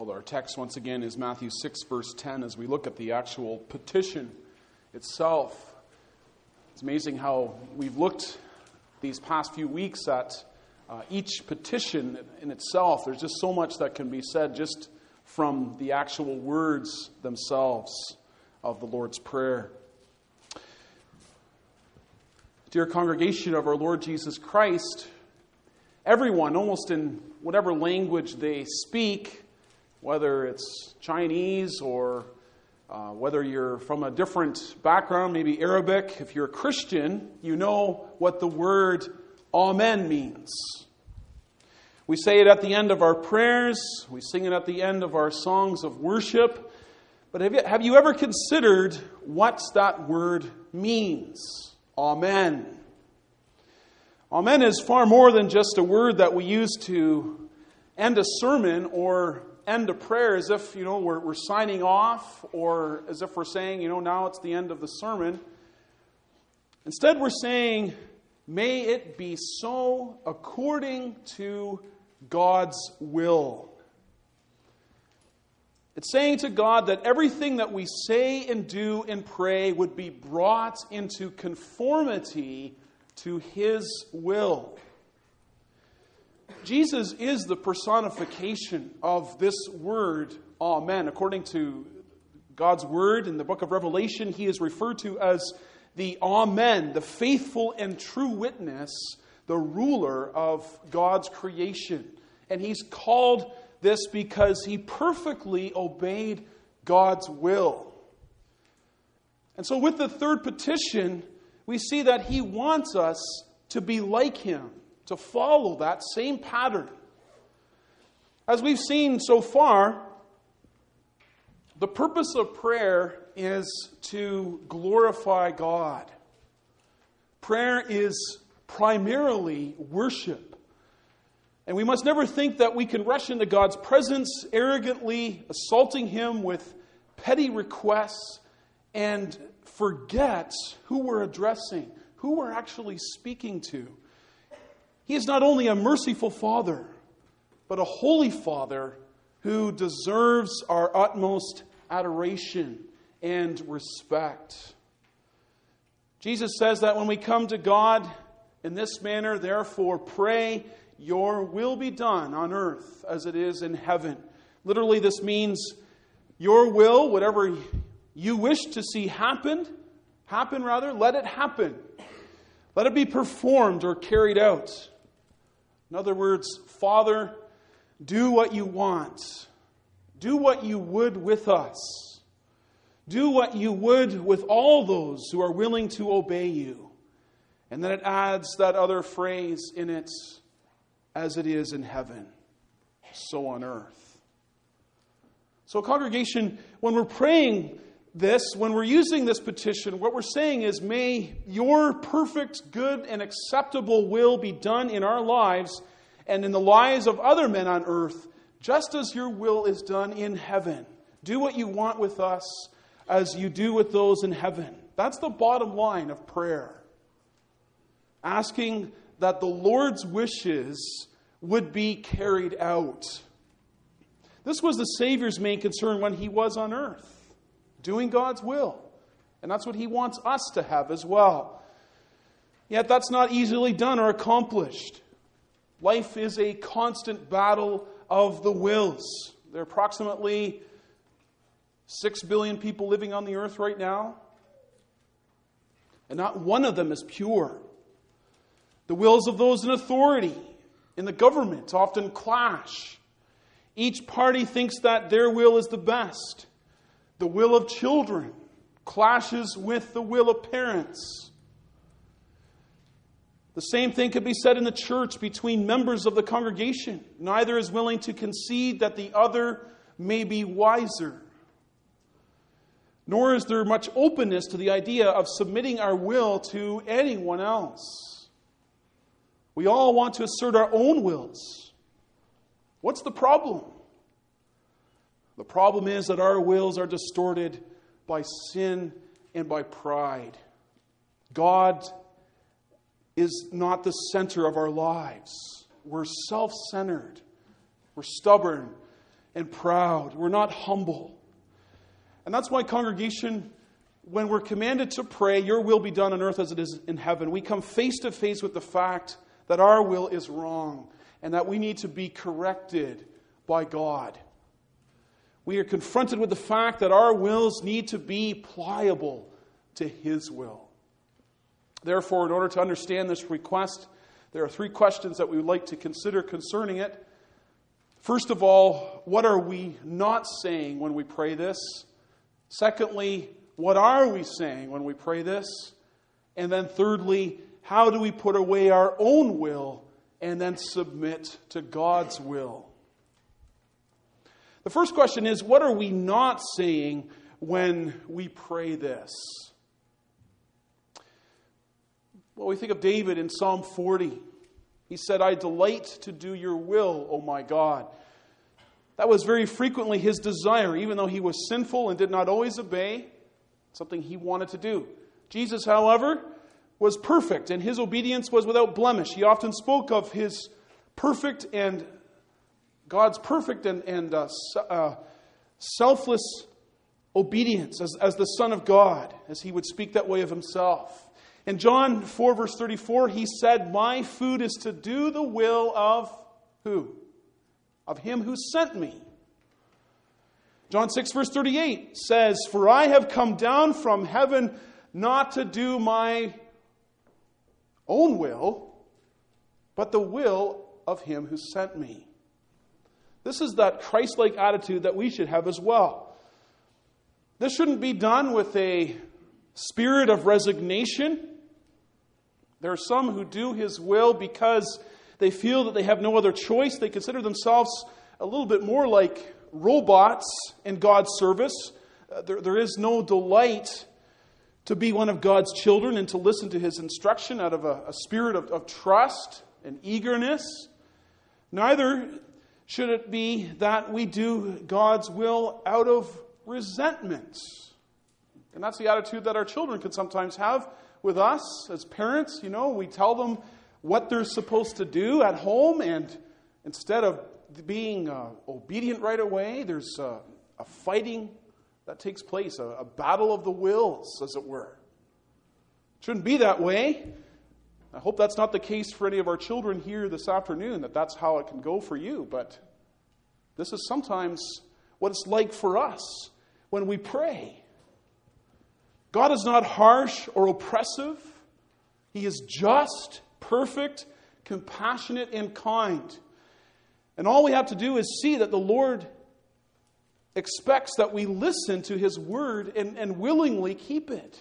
Well, our text once again is Matthew 6, verse 10, as we look at the actual petition itself. It's amazing how we've looked these past few weeks at each petition in itself. There's just so much that can be said just from the actual words themselves of the Lord's Prayer. Dear congregation of our Lord Jesus Christ, everyone, almost in whatever language they speak, whether it's Chinese or whether you're from a different background, maybe Arabic, if you're a Christian, you know what the word Amen means. We say it at the end of our prayers, we sing it at the end of our songs of worship, but have you ever considered what that word means? Amen. Amen is far more than just a word that we use to end a sermon or end a prayer as if, we're signing off, or as if we're saying, now it's the end of the sermon. Instead, we're saying, may it be so according to God's will. It's saying to God that everything that we say and do and pray would be brought into conformity to His will. Jesus is the personification of this word, Amen. According to God's word in the book of Revelation, He is referred to as the Amen, the faithful and true witness, the ruler of God's creation. And He's called this because He perfectly obeyed God's will. And so with the third petition, we see that He wants us to be like Him, to follow that same pattern. As we've seen so far, the purpose of prayer is to glorify God. Prayer is primarily worship. And we must never think that we can rush into God's presence arrogantly, assaulting Him with petty requests, and forget who we're addressing, who we're actually speaking to. He is not only a merciful Father, but a holy Father who deserves our utmost adoration and respect. Jesus says that when we come to God in this manner, therefore pray, your will be done on earth as it is in heaven. Literally, this means your will, whatever you wish to see happen, let it happen. Let it be performed or carried out. In other words, Father, do what you want. Do what you would with us. Do what you would with all those who are willing to obey you. And then it adds that other phrase in it, as it is in heaven, so on earth. So congregation, when we're praying this, when we're using this petition, what we're saying is, may your perfect, good, and acceptable will be done in our lives and in the lives of other men on earth, just as your will is done in heaven. Do what you want with us as you do with those in heaven. That's the bottom line of prayer. Asking that the Lord's wishes would be carried out. This was the Savior's main concern when He was on earth. Doing God's will. And that's what He wants us to have as well. Yet that's not easily done or accomplished. Life is a constant battle of the wills. There are approximately 6 billion people living on the earth right now. And not one of them is pure. The wills of those in authority in the government often clash. Each party thinks that their will is the best. The will of children clashes with the will of parents. The same thing could be said in the church between members of the congregation. Neither is willing to concede that the other may be wiser. Nor is there much openness to the idea of submitting our will to anyone else. We all want to assert our own wills. What's the problem? The problem is that our wills are distorted by sin and by pride. God is not the center of our lives. We're self-centered. We're stubborn. and proud. We're not humble. And that's why, congregation, when we're commanded to pray, your will be done on earth as it is in heaven, we come face to face with the fact that our will is wrong and that we need to be corrected by God. We are confronted with the fact that our wills need to be pliable to His will. Therefore, in order to understand this request, there are 3 questions that we would like to consider concerning it. First of all, what are we not saying when we pray this? Secondly, what are we saying when we pray this? And then thirdly, how do we put away our own will and then submit to God's will? The first question is, what are we not saying when we pray this? Well, we think of David in Psalm 40. He said, I delight to do your will, O my God. That was very frequently his desire, even though he was sinful and did not always obey, something he wanted to do. Jesus, however, was perfect, and his obedience was without blemish. He often spoke of his perfect and God's perfect and selfless obedience as the Son of God, as he would speak that way of himself. In John 4, verse 34, he said, my food is to do the will of who? Of him who sent me. John 6, verse 38 says, for I have come down from heaven not to do my own will, but the will of him who sent me. This is that Christ-like attitude that we should have as well. This shouldn't be done with a spirit of resignation. There are some who do his will because they feel that they have no other choice. They consider themselves a little bit more like robots in God's service. There is no delight to be one of God's children and to listen to his instruction out of a spirit of trust and eagerness. Neither should it be that we do God's will out of resentment. And that's the attitude that our children can sometimes have with us as parents. You know, we tell them what they're supposed to do at home, and instead of being obedient right away, there's a fighting that takes place, a battle of the wills, as it were. It shouldn't be that way. I hope that's not the case for any of our children here this afternoon, that that's how it can go for you. But this is sometimes what it's like for us when we pray. God is not harsh or oppressive. He is just, perfect, compassionate, and kind. And all we have to do is see that the Lord expects that we listen to his word and willingly keep it.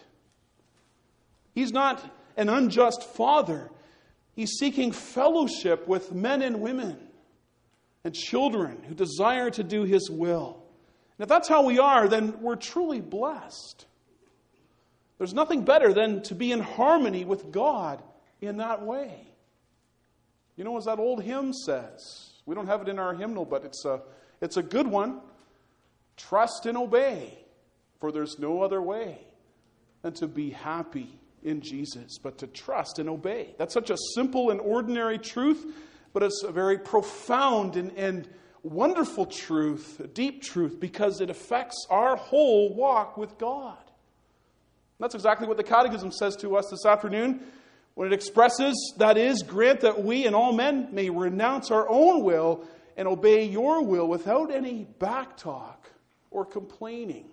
He's not an unjust father. He's seeking fellowship with men and women and children who desire to do his will. And if that's how we are, then we're truly blessed. There's nothing better than to be in harmony with God in that way. You know, as that old hymn says, we don't have it in our hymnal, but it's a good one. Trust and obey, for there's no other way than to be happy in Jesus, but to trust and obey. That's such a simple and ordinary truth, but it's a very profound and wonderful truth, a deep truth, because it affects our whole walk with God. And that's exactly what the Catechism says to us this afternoon when it expresses, that is, grant that we and all men may renounce our own will and obey your will without any backtalk or complaining.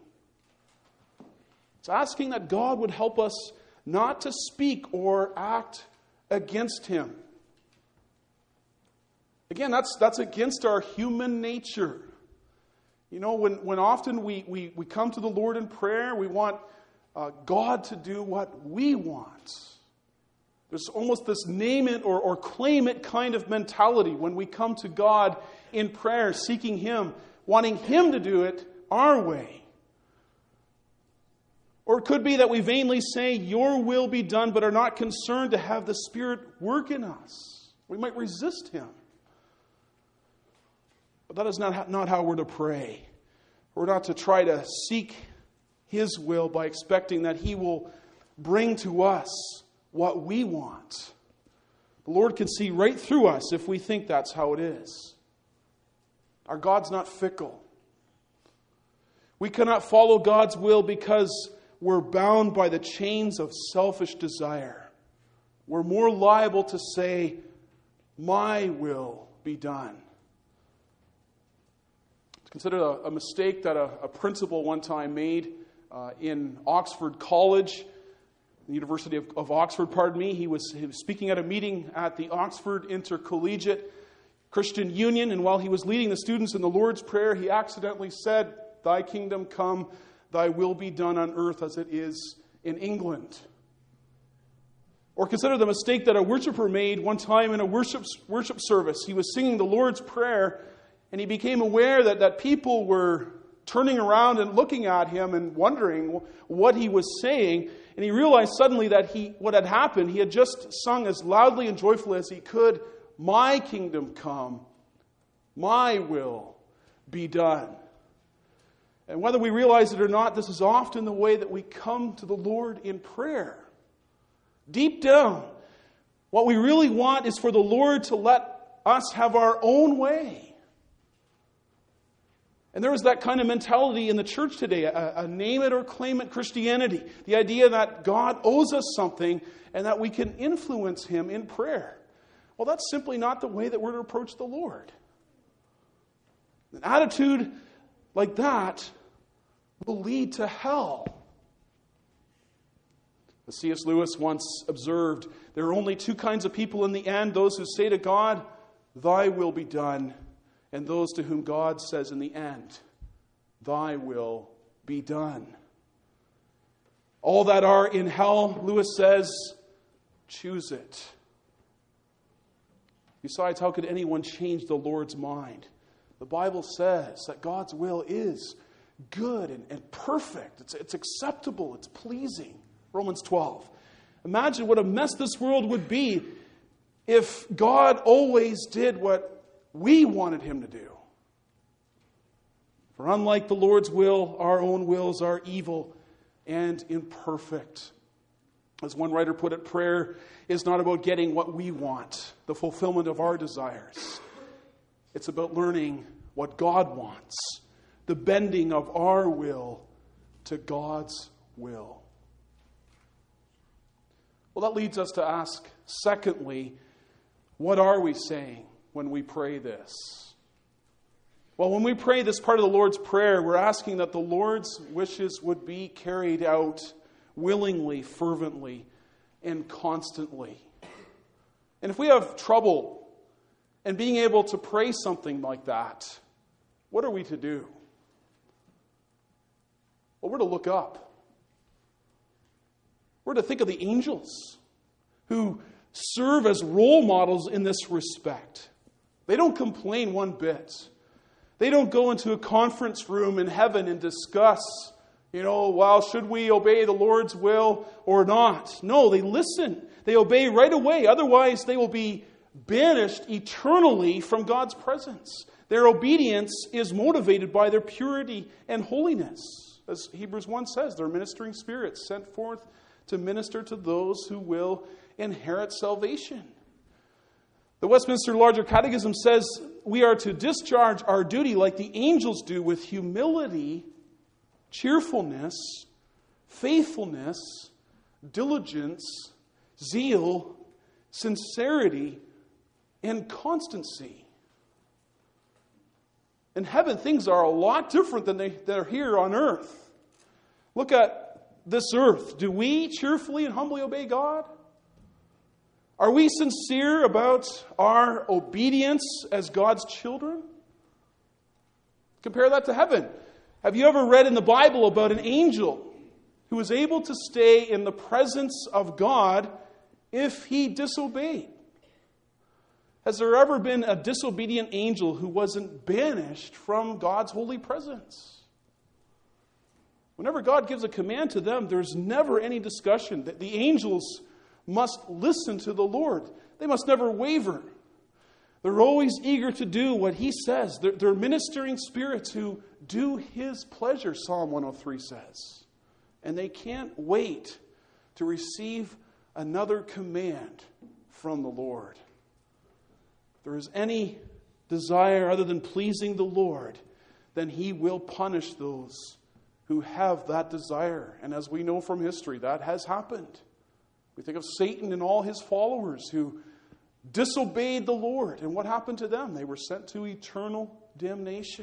It's asking that God would help us not to speak or act against him. Again, that's against our human nature. You know, when often we come to the Lord in prayer, we want God to do what we want. There's almost this name it or claim it kind of mentality when we come to God in prayer, seeking him, wanting him to do it our way. Or it could be that we vainly say, your will be done, but are not concerned to have the Spirit work in us. We might resist him. But that is not how we're to pray. We're not to try to seek his will by expecting that he will bring to us what we want. The Lord can see right through us if we think that's how it is. Our God's not fickle. We cannot follow God's will because we're bound by the chains of selfish desire. We're more liable to say, my will be done. Consider a mistake that a principal one time made in Oxford College, the University of Oxford, he was speaking at a meeting at the Oxford Intercollegiate Christian Union, and while he was leading the students in the Lord's Prayer, he accidentally said, "Thy kingdom come, thy will be done on earth as it is in England." Or consider the mistake that a worshiper made one time in a worship service. He was singing the Lord's Prayer, and he became aware that people were turning around and looking at him and wondering what he was saying. And he realized suddenly that what had happened, he had just sung as loudly and joyfully as he could, "My kingdom come, my will be done." And whether we realize it or not, this is often the way that we come to the Lord in prayer. Deep down, what we really want is for the Lord to let us have our own way. And there is that kind of mentality in the church today, a name it or claim it Christianity. The idea that God owes us something and that we can influence Him in prayer. Well, that's simply not the way that we're to approach the Lord. An attitude like that will lead to hell. As C.S. Lewis once observed, there are only two kinds of people in the end: those who say to God, "Thy will be done," and those to whom God says in the end, "Thy will be done." All that are in hell, Lewis says, choose it. Besides, how could anyone change the Lord's mind? The Bible says that God's will is good and perfect. It's acceptable. It's pleasing. Romans 12. Imagine what a mess this world would be if God always did what we wanted Him to do. For unlike the Lord's will, our own wills are evil and imperfect. As one writer put it, prayer is not about getting what we want, the fulfillment of our desires. It's about learning what God wants, the bending of our will to God's will. Well, that leads us to ask, secondly, what are we saying when we pray this? Well, when we pray this part of the Lord's Prayer, we're asking that the Lord's wishes would be carried out willingly, fervently, and constantly. And if we have trouble in being able to pray something like that, what are we to do? Well, we're to look up. We're to think of the angels who serve as role models in this respect. They don't complain one bit. They don't go into a conference room in heaven and discuss, well, should we obey the Lord's will or not? No, they listen. They obey right away. Otherwise, they will be banished eternally from God's presence. Their obedience is motivated by their purity and holiness. As Hebrews 1 says, they're ministering spirits sent forth to minister to those who will inherit salvation. The Westminster Larger Catechism says we are to discharge our duty like the angels do, with humility, cheerfulness, faithfulness, diligence, zeal, sincerity, and constancy. In heaven, things are a lot different than they're here on earth. Look at this earth. Do we cheerfully and humbly obey God? Are we sincere about our obedience as God's children? Compare that to heaven. Have you ever read in the Bible about an angel who was able to stay in the presence of God if he disobeyed? Has there ever been a disobedient angel who wasn't banished from God's holy presence? Whenever God gives a command to them, there's never any discussion. That the angels must listen to the Lord. They must never waver. They're always eager to do what He says. They're ministering spirits who do His pleasure, Psalm 103 says. And they can't wait to receive another command from the Lord. If there is any desire other than pleasing the Lord, then He will punish those who have that desire. And as we know from history, that has happened. We think of Satan and all his followers who disobeyed the Lord. And what happened to them? They were sent to eternal damnation.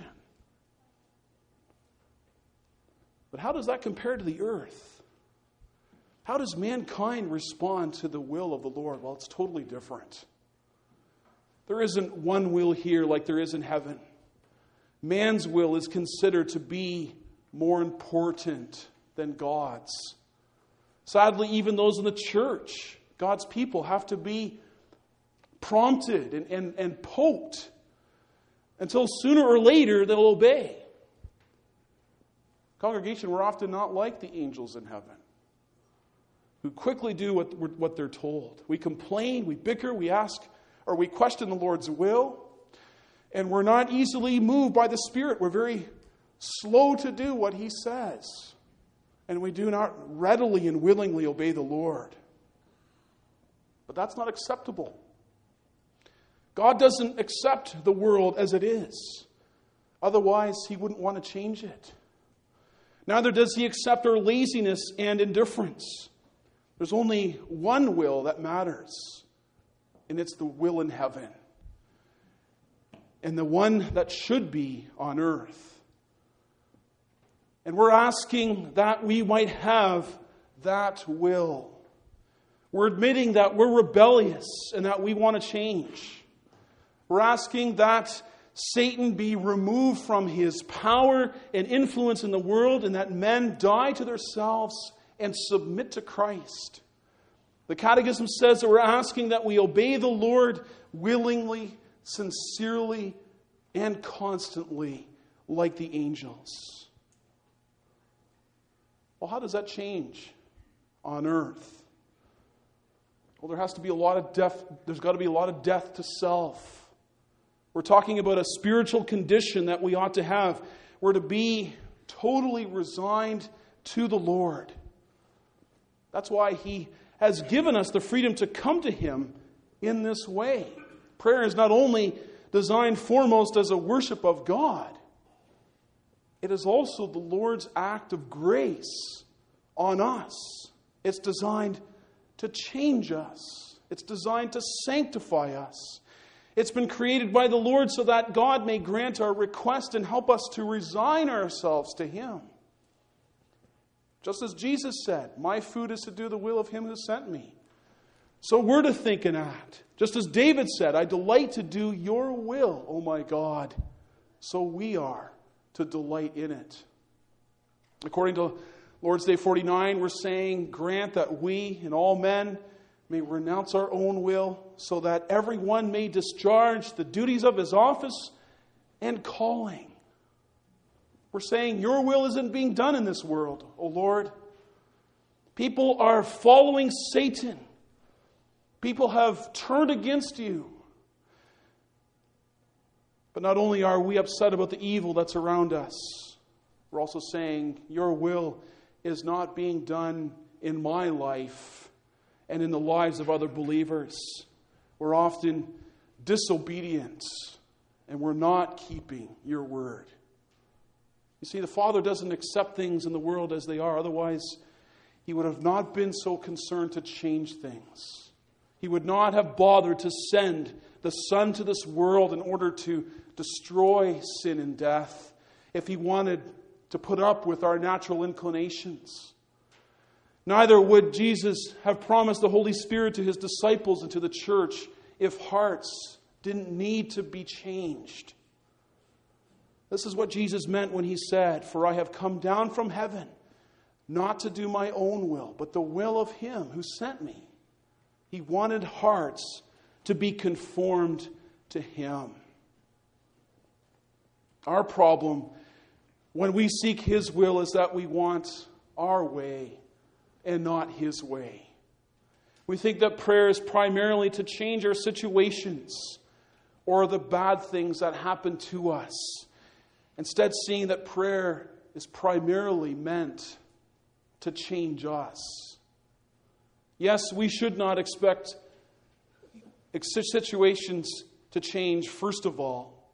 But how does that compare to the earth? How does mankind respond to the will of the Lord? Well, it's totally different. There isn't one will here like there is in heaven. Man's will is considered to be more important than God's. Sadly, even those in the church, God's people, have to be prompted and poked until sooner or later they'll obey. Congregation, we're often not like the angels in heaven, who quickly do what they're told. We complain, we bicker, we ask, or we question the Lord's will, and we're not easily moved by the Spirit. We're very slow to do what He says, and we do not readily and willingly obey the Lord. But that's not acceptable. God doesn't accept the world as it is. Otherwise, He wouldn't want to change it. Neither does He accept our laziness and indifference. There's only one will that matters, and it's the will in heaven, and the one that should be on earth. And we're asking that we might have that will. We're admitting that we're rebellious and that we want to change. We're asking that Satan be removed from his power and influence in the world, and that men die to themselves and submit to Christ. The Catechism says that we're asking that we obey the Lord willingly, sincerely, and constantly, like the angels. Well, how does that change on earth? Well, there has to be a lot of death. There's got to be a lot of death to self. We're talking about a spiritual condition that we ought to have. We're to be totally resigned to the Lord. That's why He has given us the freedom to come to Him in this way. Prayer is not only designed foremost as a worship of God, it is also the Lord's act of grace on us. It's designed to change us. It's designed to sanctify us. It's been created by the Lord so that God may grant our request and help us to resign ourselves to Him. Just as Jesus said, "My food is to do the will of Him who sent me." So we're to think and act. Just as David said, "I delight to do your will, O my God." So we are to delight in it. According to Lord's Day 49, we're saying, "Grant that we and all men may renounce our own will, so that everyone may discharge the duties of his office and calling." We're saying, your will isn't being done in this world, O Lord. People are following Satan. People have turned against you. But not only are we upset about the evil that's around us, we're also saying, your will is not being done in my life and in the lives of other believers. We're often disobedient, and we're not keeping your word. You see, the Father doesn't accept things in the world as they are. Otherwise, He would have not been so concerned to change things. He would not have bothered to send the Son to this world in order to destroy sin and death if He wanted to put up with our natural inclinations. Neither would Jesus have promised the Holy Spirit to His disciples and to the church if hearts didn't need to be changed. This is what Jesus meant when He said, "For I have come down from heaven, not to do my own will, but the will of Him who sent me." He wanted hearts to be conformed to Him. Our problem when we seek His will is that we want our way and not His way. We think that prayer is primarily to change our situations or the bad things that happen to us, instead seeing that prayer is primarily meant to change us. Yes, we should not expect situations to change first of all,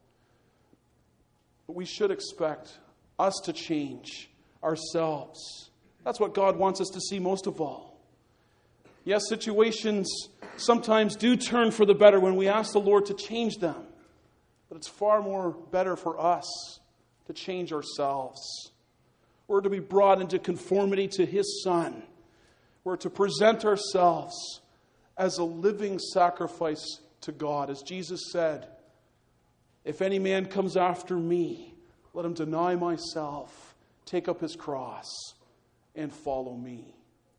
But we should expect us to change ourselves. That's what God wants us to see most of all. Yes, situations sometimes do turn for the better when we ask the Lord to change them. But it's far more better for us to change ourselves. We're to be brought into conformity to His Son. We're to present ourselves as a living sacrifice to God. As Jesus said, if any man comes after me, let him deny himself, take up his cross, and follow me.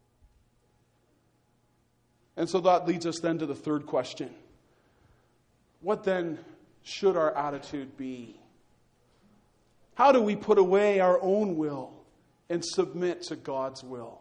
And so that leads us then to the third question. What then should our attitude be? How do we put away our own will and submit to God's will?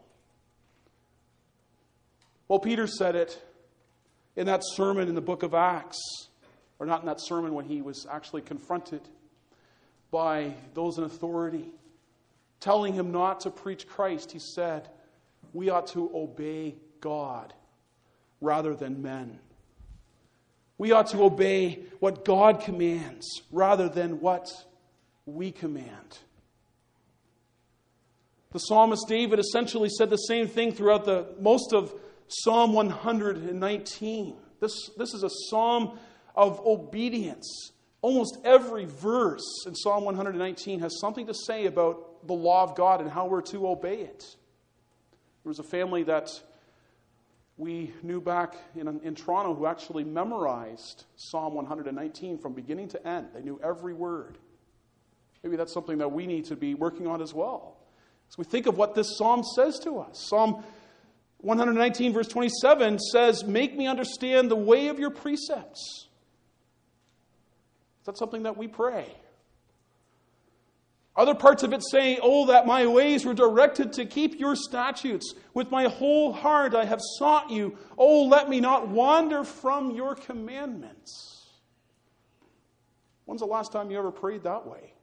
Well, Peter said it in that sermon in the book of Acts, or not in that sermon when he was actually confronted by those in authority, telling him not to preach Christ. He said, we ought to obey God rather than men. We ought to obey what God commands rather than what we command. The psalmist David essentially said the same thing throughout most of Psalm 119. This is a psalm of obedience. Almost every verse in Psalm 119 has something to say about the law of God and how we're to obey it. There was a family that we knew back in Toronto who actually memorized Psalm 119 from beginning to end. They knew every word. Maybe that's something that we need to be working on as well. So we think of what this psalm says to us. Psalm 119 verse 27 says, make me understand the way of your precepts. Is that something that we pray? Other parts of it say, oh, that my ways were directed to keep your statutes. With my whole heart I have sought you. Oh, let me not wander from your commandments. When's the last time you ever prayed that way?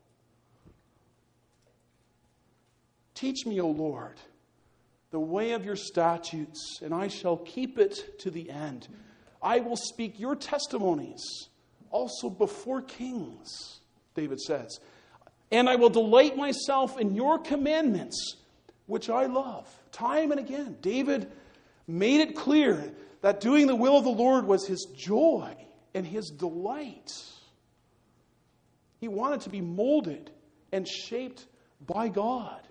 Teach me, O Lord, the way of your statutes, and I shall keep it to the end. I will speak your testimonies also before kings, David says. And I will delight myself in your commandments, which I love. Time and again, David made it clear that doing the will of the Lord was his joy and his delight. He wanted to be molded and shaped by God.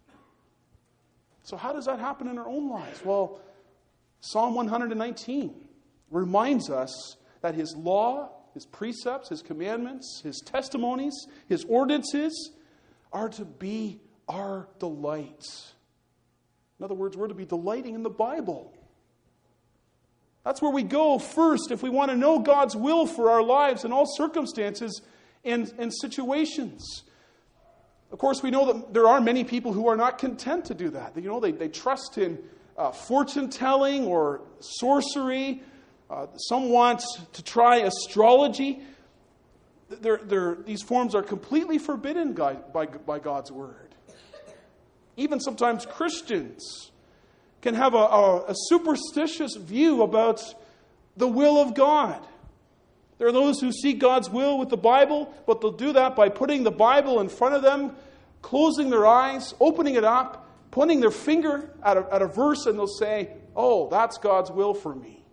So how does that happen in our own lives? Well, Psalm 119 reminds us that his law, his precepts, his commandments, his testimonies, his ordinances are to be our delight. In other words, we're to be delighting in the Bible. That's where we go first if we want to know God's will for our lives in all circumstances and situations. Of course, we know that there are many people who are not content to do that. You know, they trust in fortune-telling or sorcery. Some want to try astrology. These forms are completely forbidden by God's Word. Even sometimes Christians can have a superstitious view about the will of God. There are those who seek God's will with the Bible, but they'll do that by putting the Bible in front of them, closing their eyes, opening it up, pointing their finger at a verse, and they'll say, oh, that's God's will for me.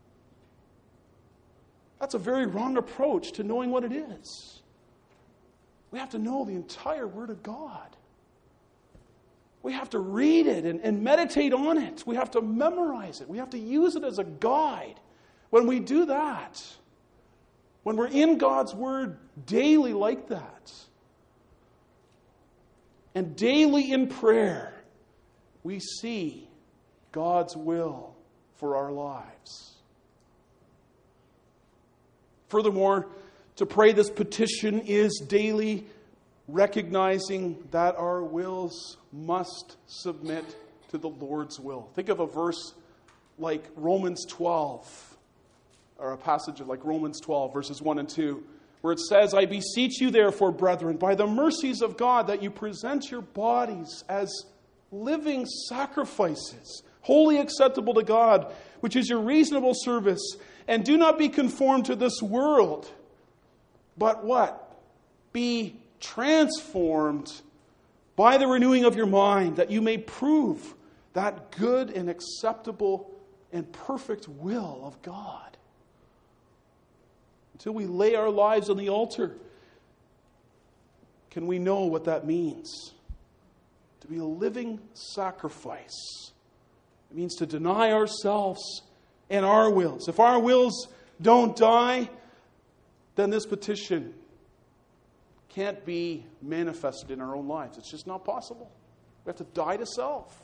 That's a very wrong approach to knowing what it is. We have to know the entire Word of God. We have to read it and meditate on it. We have to memorize it. We have to use it as a guide. When we do that, when we're in God's Word daily like that, and daily in prayer, we see God's will for our lives. Furthermore, to pray this petition is daily recognizing that our wills must submit to the Lord's will. Think of a verse like Romans 12. Or a passage like Romans 12, verses 1 and 2, where it says, I beseech you therefore, brethren, by the mercies of God, that you present your bodies as living sacrifices, wholly acceptable to God, which is your reasonable service, and do not be conformed to this world, but what? Be transformed by the renewing of your mind, that you may prove that good and acceptable and perfect will of God. Until we lay our lives on the altar, can we know what that means? To be a living sacrifice. It means to deny ourselves and our wills. If our wills don't die, then this petition can't be manifested in our own lives. It's just not possible. We have to die to self.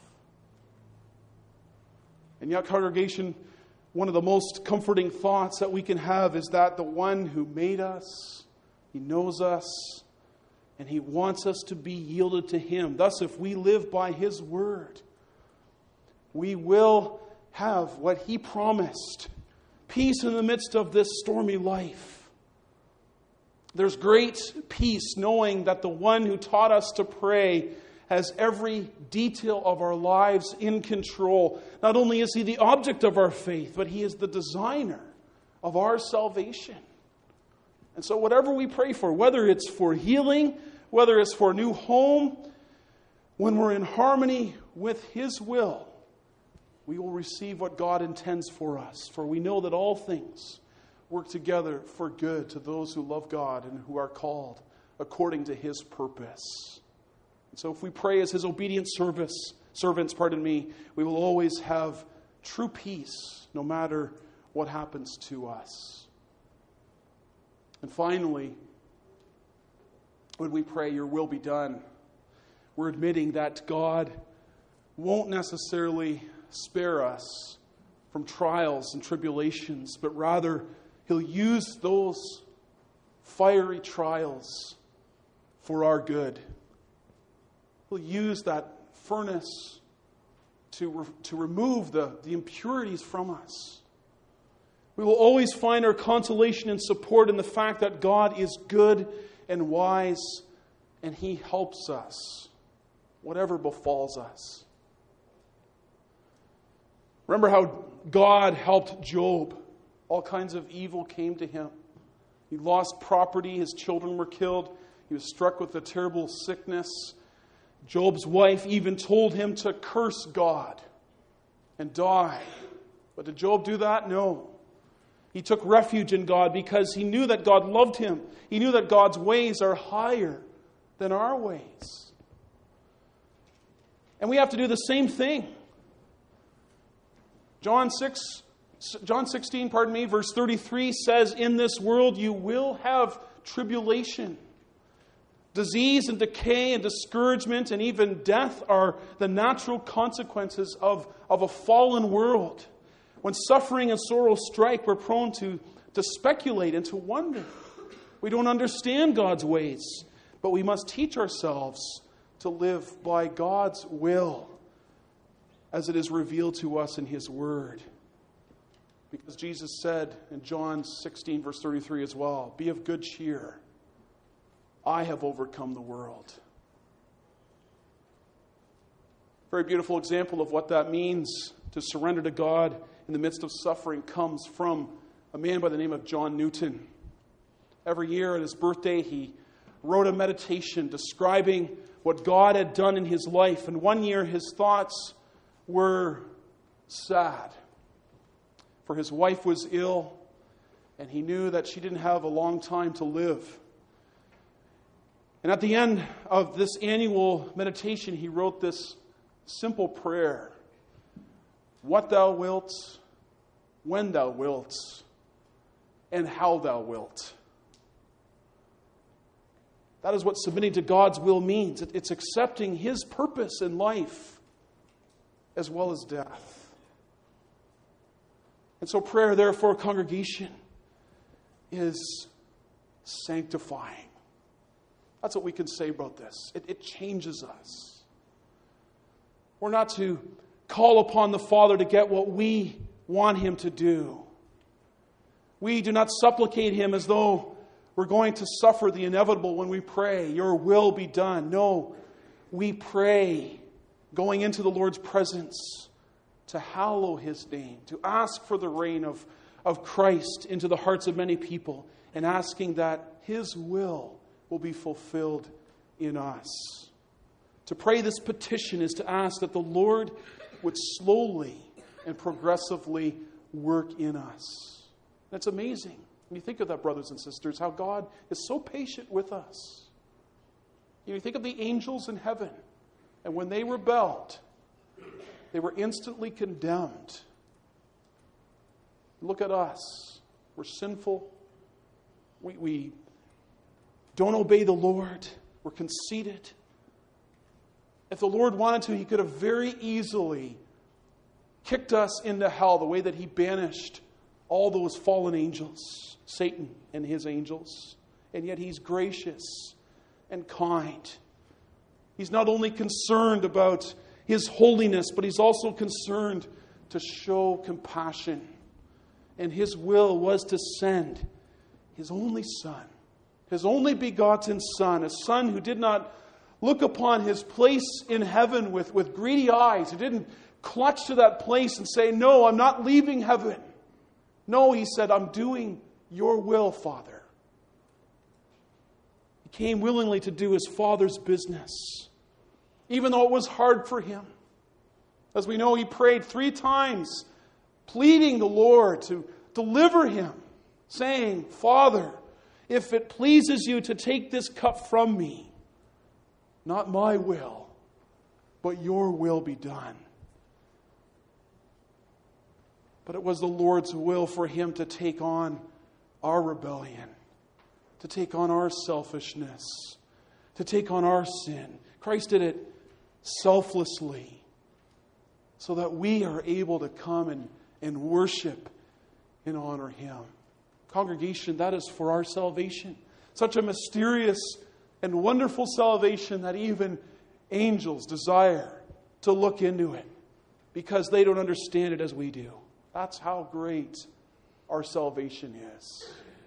And yet, congregation, one of the most comforting thoughts that we can have is that the one who made us, He knows us, and He wants us to be yielded to Him. Thus, if we live by His word, we will have what He promised. Peace in the midst of this stormy life. There's great peace knowing that the one who taught us to pray has every detail of our lives in control. Not only is He the object of our faith, but He is the designer of our salvation. And so whatever we pray for, whether it's for healing, whether it's for a new home, when we're in harmony with His will, we will receive what God intends for us. For we know that all things work together for good to those who love God and who are called according to His purpose. And so if we pray as His obedient servants, we will always have true peace no matter what happens to us. And finally, when we pray, your will be done, we're admitting that God won't necessarily spare us from trials and tribulations, but rather He'll use those fiery trials for our good. He'll use that furnace to remove the impurities from us. We will always find our consolation and support in the fact that God is good and wise, and He helps us, whatever befalls us. Remember how God helped Job. All kinds of evil came to him. He lost property. His children were killed. He was struck with a terrible sickness. Job's wife even told him to curse God and die. But did Job do that? No. He took refuge in God because he knew that God loved him. He knew that God's ways are higher than our ways. And we have to do the same thing. John 16, verse 33 says, "In this world you will have tribulation. Disease and decay and discouragement and even death are the natural consequences of a fallen world. When suffering and sorrow strike, we're prone to speculate and to wonder. We don't understand God's ways, but we must teach ourselves to live by God's will as it is revealed to us in His Word. Because Jesus said in John 16, verse 33 as well, "Be of good cheer. I have overcome the world." Very beautiful example of what that means to surrender to God in the midst of suffering comes from a man by the name of John Newton. Every year at his birthday, he wrote a meditation describing what God had done in his life. And one year his thoughts were sad. For his wife was ill, and he knew that she didn't have a long time to live. And at the end of this annual meditation, he wrote this simple prayer: "What thou wilt, when thou wilt, and how thou wilt." That is what submitting to God's will means. It's accepting His purpose in life as well as death. And so prayer, therefore, congregation, is sanctifying. That's what we can say about this. It changes us. We're not to call upon the Father to get what we want Him to do. We do not supplicate Him as though we're going to suffer the inevitable when we pray, "Your will be done." No, we pray going into the Lord's presence to hallow His name, to ask for the reign of Christ into the hearts of many people, and asking that His will will be fulfilled in us. To pray this petition is to ask that the Lord would slowly and progressively work in us. That's amazing. When you think of that, brothers and sisters, how God is so patient with us. You think of the angels in heaven, and when they rebelled, they were instantly condemned. Look at us. We're sinful. We don't obey the Lord. We're conceited. If the Lord wanted to, He could have very easily kicked us into hell the way that He banished all those fallen angels, Satan and his angels. And yet He's gracious and kind. He's not only concerned about His holiness, but He's also concerned to show compassion. And His will was to send His only Son, His only begotten Son, a Son who did not look upon His place in heaven with greedy eyes. He didn't clutch to that place and say, "No, I'm not leaving heaven." No, He said, "I'm doing your will, Father." He came willingly to do His Father's business, even though it was hard for Him. As we know, He prayed 3 times, pleading the Lord to deliver Him, saying, "Father, if it pleases you to take this cup from me, not my will, but your will be done." But it was the Lord's will for Him to take on our rebellion, to take on our selfishness, to take on our sin. Christ did it selflessly so that we are able to come and worship and honor Him. Congregation, that is for our salvation. Such a mysterious and wonderful salvation that even angels desire to look into it because they don't understand it as we do. That's how great our salvation is.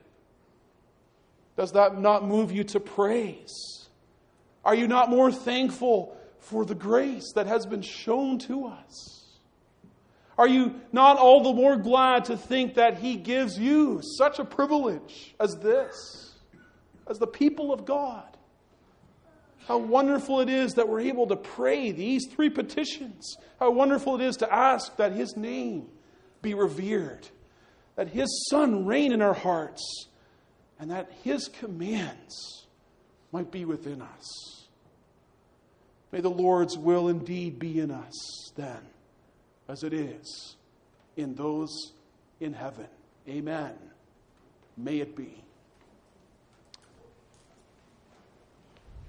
Does that not move you to praise? Are you not more thankful for the grace that has been shown to us? Are you not all the more glad to think that He gives you such a privilege as this, as the people of God? How wonderful it is that we're able to pray these 3 petitions. How wonderful it is to ask that His name be revered, that His Son reign in our hearts, and that His commands might be within us. May the Lord's will indeed be in us then, as it is in those in heaven. Amen. May it be.